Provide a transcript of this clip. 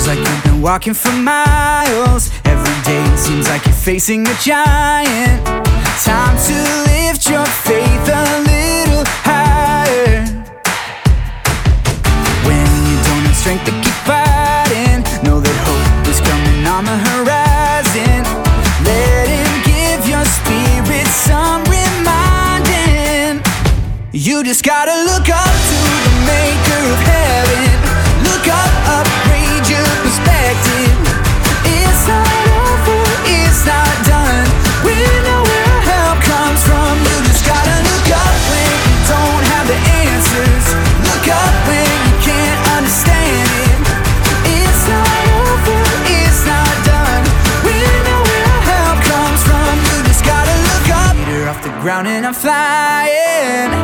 like you've been walking for miles. Every day it seems like you're facing a giant. Time to lift your faith a little higher. When you don't have strength to keep fighting, know that hope is coming on the horizon. Let him give your spirit some reminding. You just gotta look up to the maker of heaven. Look up, upgrade your perspective. It's not over, it's not done. We know where our help comes from. You just gotta look up when you don't have the answers. Look up when you can't understand it. It's not over, it's not done. We know where our help comes from. You just gotta look up. Feet are off the ground and I'm flying.